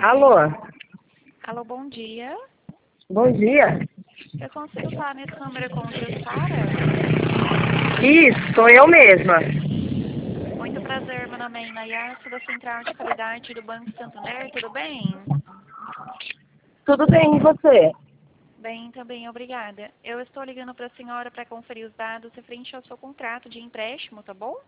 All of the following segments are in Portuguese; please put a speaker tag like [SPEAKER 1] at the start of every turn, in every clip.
[SPEAKER 1] Alô,
[SPEAKER 2] Alô, bom dia.
[SPEAKER 1] bom dia.
[SPEAKER 2] Eu consigo falar nesse número com Jussara?
[SPEAKER 1] Isso, sou eu mesma.
[SPEAKER 2] Muito prazer, meu nome é Inayá, sou da Central de Qualidade do Banco Santander, tudo bem?
[SPEAKER 1] Tudo bem, e você?
[SPEAKER 2] Bem, também, obrigada. Eu estou ligando para a senhora para conferir os dados referente ao seu contrato de empréstimo, tá bom?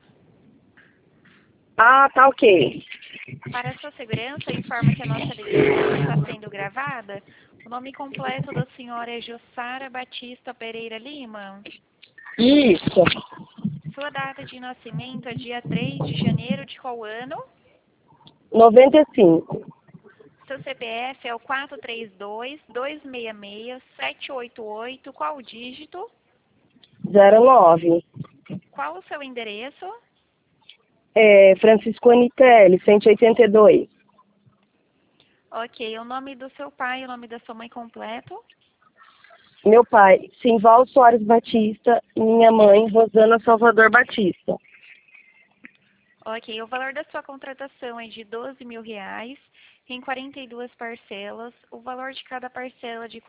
[SPEAKER 1] Ah, tá ok.
[SPEAKER 2] Para a sua segurança, informa que a nossa ligação está sendo gravada. O nome completo da senhora é Jussara Batista Pereira Lima.
[SPEAKER 1] Isso,
[SPEAKER 2] Sua data de nascimento é dia 3 de janeiro de qual ano?
[SPEAKER 1] 95,
[SPEAKER 2] Seu CPF é o 432-266-788. Qual o dígito?
[SPEAKER 1] 09.
[SPEAKER 2] Qual o seu endereço?
[SPEAKER 1] Francisco Anitelli, 182.
[SPEAKER 2] Ok, o nome do seu pai e o nome da sua mãe completo?
[SPEAKER 1] Meu pai, Simval Soares Batista, e minha mãe, Rosana Salvador Batista.
[SPEAKER 2] Ok, o valor da sua contratação é de R$ 12.000, em 42 parcelas. O valor de cada parcela é de R$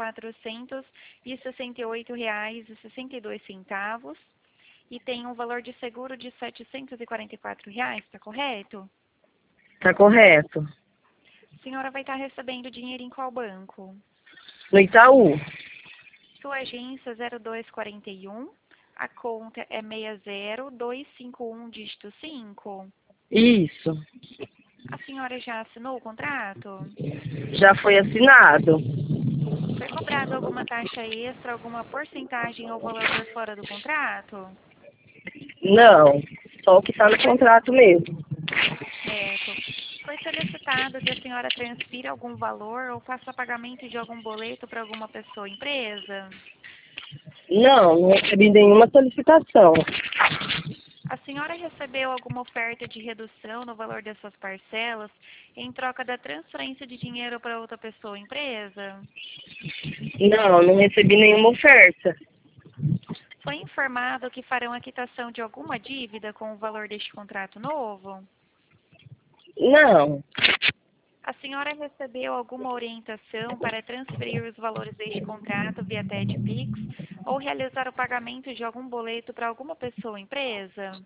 [SPEAKER 2] 468,62. E tem um valor de seguro de R$ 744, está correto?
[SPEAKER 1] Tá correto.
[SPEAKER 2] A senhora vai estar recebendo dinheiro em qual banco?
[SPEAKER 1] No Itaú.
[SPEAKER 2] Sua agência 0241, a conta é 60251, dígito 5.
[SPEAKER 1] Isso,
[SPEAKER 2] A senhora já assinou o contrato?
[SPEAKER 1] já foi assinado.
[SPEAKER 2] Foi cobrado alguma taxa extra, alguma porcentagem ou valor por fora do contrato?
[SPEAKER 1] Não, só o que tá no
[SPEAKER 2] Foi
[SPEAKER 1] contrato mesmo.
[SPEAKER 2] certo. Foi solicitado que a senhora transfira algum valor ou faça pagamento de algum boleto para alguma pessoa ou empresa?
[SPEAKER 1] Não recebi nenhuma solicitação.
[SPEAKER 2] A senhora recebeu alguma oferta de redução no valor das suas parcelas em troca da transferência de dinheiro para outra pessoa ou empresa?
[SPEAKER 1] Não recebi nenhuma oferta.
[SPEAKER 2] Foi informado que farão a quitação de alguma dívida com o valor deste contrato novo?
[SPEAKER 1] Não,
[SPEAKER 2] A senhora recebeu alguma orientação para transferir os valores deste contrato via TED Pix ou realizar o pagamento de algum boleto para alguma pessoa ou empresa?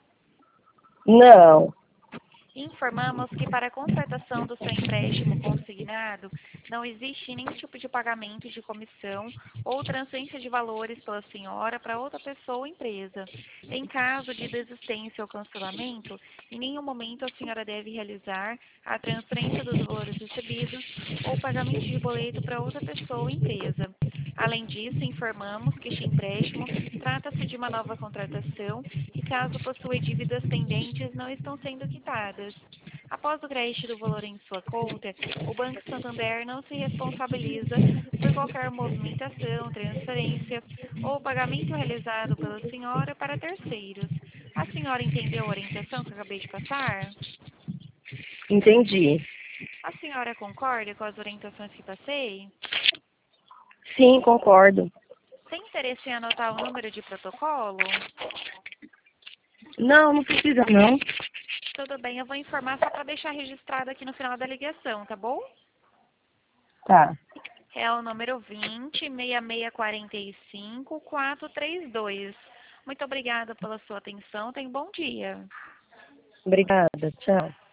[SPEAKER 1] não.
[SPEAKER 2] Informamos que para a contratação do seu empréstimo consignado, não existe nenhum tipo de pagamento de comissão ou transferência de valores pela senhora para outra pessoa ou empresa. Em caso de desistência ou cancelamento, em nenhum momento a senhora deve realizar a transferência dos valores recebidos ou pagamento de boleto para outra pessoa ou empresa. Além disso, informamos que este empréstimo trata-se de uma nova contratação e, caso possua dívidas pendentes, não estão sendo quitadas. Após o crédito do valor em sua conta, o Banco Santander não se responsabiliza por qualquer movimentação, transferência ou pagamento realizado pela senhora para terceiros. A senhora entendeu a orientação que eu acabei de passar?
[SPEAKER 1] Entendi.
[SPEAKER 2] A senhora concorda com as orientações que passei?
[SPEAKER 1] Sim, concordo.
[SPEAKER 2] Tem interesse em anotar o número de protocolo?
[SPEAKER 1] Não precisa não.
[SPEAKER 2] Tudo bem, eu vou informar só para deixar registrado aqui no final da ligação, tá bom?
[SPEAKER 1] Tá.
[SPEAKER 2] É o número 20-6645-432. Muito obrigada pela sua atenção. Tenha um bom dia.
[SPEAKER 1] Obrigada. Tchau.